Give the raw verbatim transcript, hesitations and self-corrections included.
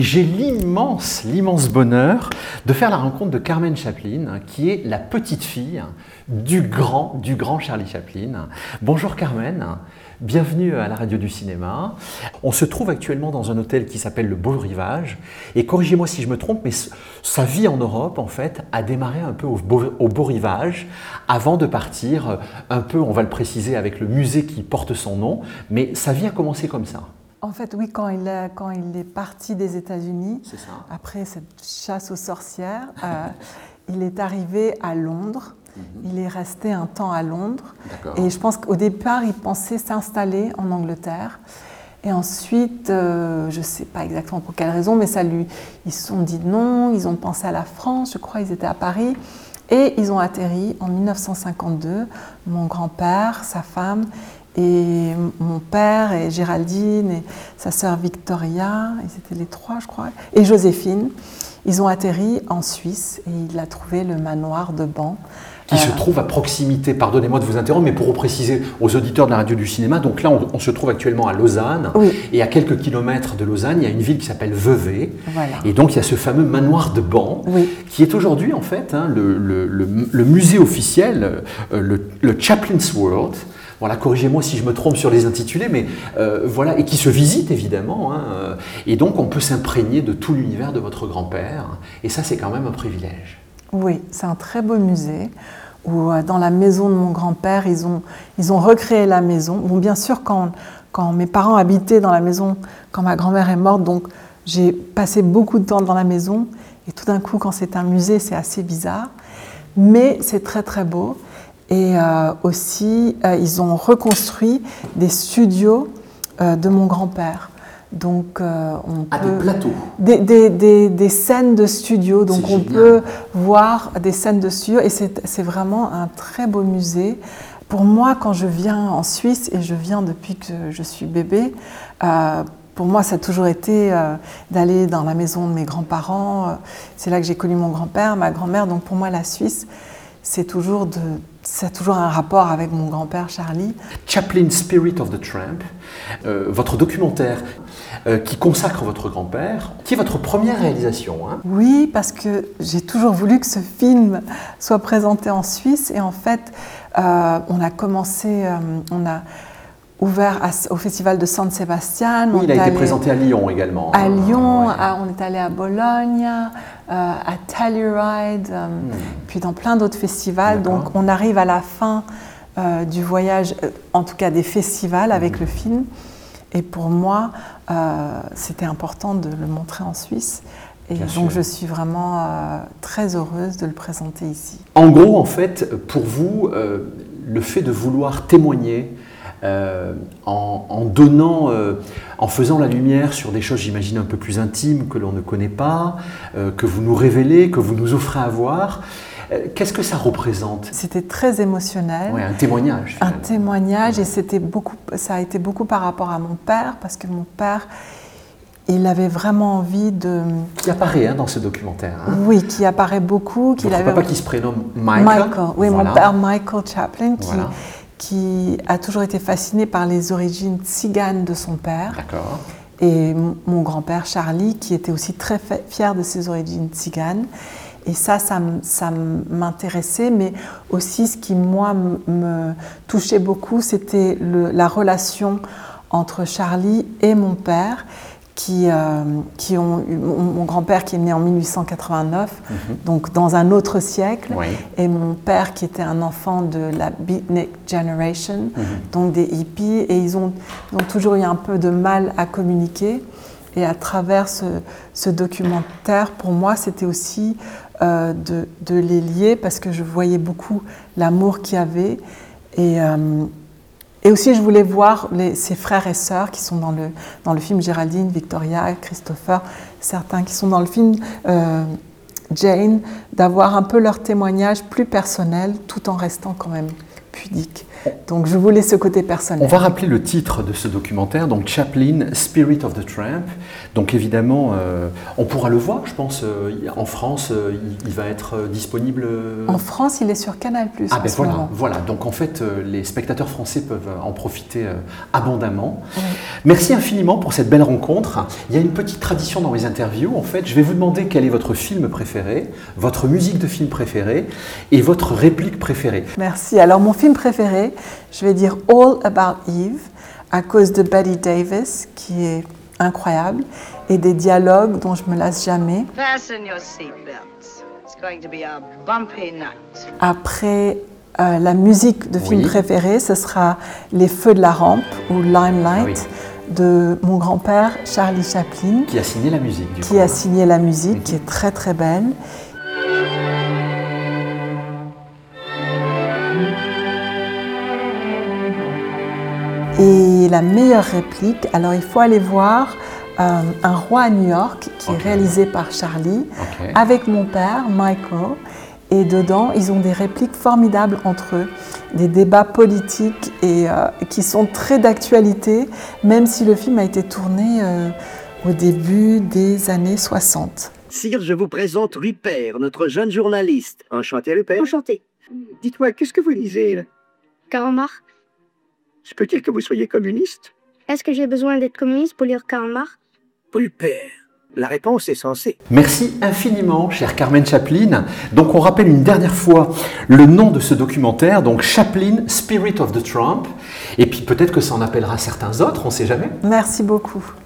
J'ai l'immense, l'immense bonheur de faire la rencontre de Carmen Chaplin, qui est la petite fille du grand, du grand Charlie Chaplin. Bonjour Carmen, bienvenue à la radio du cinéma. On se trouve actuellement dans un hôtel qui s'appelle le Beau Rivage. Et corrigez-moi si je me trompe, mais sa vie en Europe, en fait, a démarré un peu au Beau, au Beau Rivage avant de partir un peu, on va le préciser, avec le musée qui porte son nom. Mais sa vie a commencé comme ça. En fait, oui, quand il est, quand il est parti des États-Unis, après cette chasse aux sorcières, euh, il est arrivé à Londres. Mm-hmm. Il est resté un temps à Londres. Et je pense qu'au départ, il pensait s'installer en Angleterre. Et ensuite, euh, je ne sais pas exactement pour quelle raison, mais ça lui, ils se sont dit non, ils ont pensé à la France, je crois, ils étaient à Paris. Et ils ont atterri en mille neuf cent cinquante-deux, mon grand-père, sa femme, et mon père et Géraldine et sa sœur Victoria, ils étaient les trois je crois, et Joséphine, ils ont atterri en Suisse et il a trouvé le manoir de Ban. Qui euh, se trouve à proximité, pardonnez-moi de vous interrompre, mais pour préciser aux auditeurs de la radio du cinéma, donc là on, on se trouve actuellement à Lausanne, oui. Et à quelques kilomètres de Lausanne, il y a une ville qui s'appelle Vevey, voilà. Et donc il y a ce fameux manoir de Ban, oui. Qui est aujourd'hui en fait hein, le, le, le, le musée officiel, le, le Chaplin's World. Voilà, corrigez-moi si je me trompe sur les intitulés, mais euh, voilà, et qui se visite évidemment. Hein, euh, et donc, on peut s'imprégner de tout l'univers de votre grand-père. Et ça, c'est quand même un privilège. Oui, c'est un très beau musée où, dans la maison de mon grand-père, ils ont, ils ont recréé la maison. Bon, bien sûr, quand, quand mes parents habitaient dans la maison, quand ma grand-mère est morte, donc j'ai passé beaucoup de temps dans la maison. Et tout d'un coup, quand c'est un musée, c'est assez bizarre. Mais c'est très, très beau. Et euh, aussi, euh, ils ont reconstruit des studios euh, de mon grand-père. Donc, euh, on ah, peut... des plateaux des, des, des, des scènes de studio. Donc, on génial. Peut voir des scènes de studio. Et c'est, c'est vraiment un très beau musée. Pour moi, quand je viens en Suisse, et je viens depuis que je suis bébé, euh, pour moi, ça a toujours été euh, d'aller dans la maison de mes grands-parents. C'est là que j'ai connu mon grand-père, ma grand-mère. Donc, pour moi, la Suisse, c'est toujours de... C'est toujours un rapport avec mon grand-père Charlie. Chaplin Spirit of the Tramp, euh, votre documentaire euh, qui consacre votre grand-père, qui est votre première réalisation. Hein. Oui, parce que j'ai toujours voulu que ce film soit présenté en Suisse. Et en fait, euh, on a commencé, euh, on a ouvert à, au festival de San Sebastian. Oui, il a été allé, présenté à Lyon également. À Lyon, ouais. à, on est allé à Bologne, euh, à Telluride, euh, hmm. puis dans plein d'autres festivals. D'accord. Donc on arrive à la fin euh, du voyage, euh, en tout cas des festivals avec hmm. le film. Et pour moi, euh, c'était important de le montrer en Suisse. Et Bien donc sûr. Je suis vraiment euh, très heureuse de le présenter ici. En gros, en fait, pour vous, euh, le fait de vouloir témoigner Euh, en, en donnant, euh, en faisant la lumière sur des choses, j'imagine, un peu plus intimes que l'on ne connaît pas, euh, que vous nous révélez, que vous nous offrez à voir. Euh, qu'est-ce que ça représente ? C'était très émotionnel. Oui, un témoignage. Finalement. Un témoignage, ouais. Et c'était beaucoup, ça a été beaucoup par rapport à mon père, parce que mon père, il avait vraiment envie de... Qui apparaît hein, dans ce documentaire. Hein. Oui, qui apparaît beaucoup. Votre avait... papa qui se prénomme Michael. Michael, oui, voilà. Mon père Michael Chaplin, qui... Voilà. qui a toujours été fasciné par les origines tziganes de son père. D'accord. Et mon grand-père Charlie, qui était aussi très fier de ses origines tziganes. Et ça, ça, ça m'intéressait, mais aussi ce qui, moi, me touchait beaucoup, c'était le, la relation entre Charlie et mon père, qui, euh, qui ont eu, mon, mon grand-père qui est né en mille huit cent quatre-vingt-neuf, mm-hmm. donc dans un autre siècle, oui. Et mon père qui était un enfant de la Beatnik Generation, mm-hmm. donc des hippies, et ils ont, ils ont toujours eu un peu de mal à communiquer. Et à travers ce, ce documentaire, pour moi, c'était aussi euh, de, de les lier, parce que je voyais beaucoup l'amour qu'il y avait. Et, euh, Et aussi, je voulais voir les, ses frères et sœurs qui sont dans le, dans le film, Géraldine, Victoria, Christopher, certains qui sont dans le film, euh, Jane, d'avoir un peu leur témoignage plus personnel, tout en restant quand même pudique. Donc je voulais ce côté personnel. On va rappeler le titre de ce documentaire, donc Chaplin, Spirit of the Tramp. Donc évidemment, euh, on pourra le voir, je pense, euh, en France, euh, il, il va être euh, disponible... Euh... En France, il est sur Canal plus. Ah ben voilà, voilà, donc en fait, euh, les spectateurs français peuvent en profiter euh, abondamment. Oui. Merci infiniment pour cette belle rencontre. Il y a une petite tradition dans mes interviews, en fait, je vais vous demander quel est votre film préféré, votre musique de film préférée et votre réplique préférée. Merci. Alors mon film préféré, je vais dire All About Eve, à cause de Bette Davis, qui est incroyable, et des dialogues dont je me lasse jamais. Fasten your seatbelts. It's going to be a bumpy night. Après euh, la musique de film oui. préféré, ce sera Les Feux de la Rampe ou Limelight oui. de mon grand-père Charlie Chaplin, qui a signé la musique. Du qui coup. a signé la musique, mm-hmm. qui est très très belle. Et la meilleure réplique, alors il faut aller voir euh, Un roi à New York, qui okay. est réalisé par Charlie, okay. avec mon père, Michael. Et dedans, ils ont des répliques formidables entre eux, des débats politiques et, euh, qui sont très d'actualité, même si le film a été tourné euh, au début des années soixante. Sire, je vous présente Rupert, notre jeune journaliste. Enchanté, Rupert. Enchanté. Dites-moi, qu'est-ce que vous lisez là? Karl Marx. Se peut-il que vous soyez communiste? Est-ce que j'ai besoin d'être communiste pour lire Karl Marx? Rupert, la réponse est censée. Merci infiniment, chère Carmen Chaplin. Donc on rappelle une dernière fois le nom de ce documentaire, donc Chaplin, Spirit of the Tramp. Et puis peut-être que ça en appellera certains autres, on ne sait jamais. Merci beaucoup.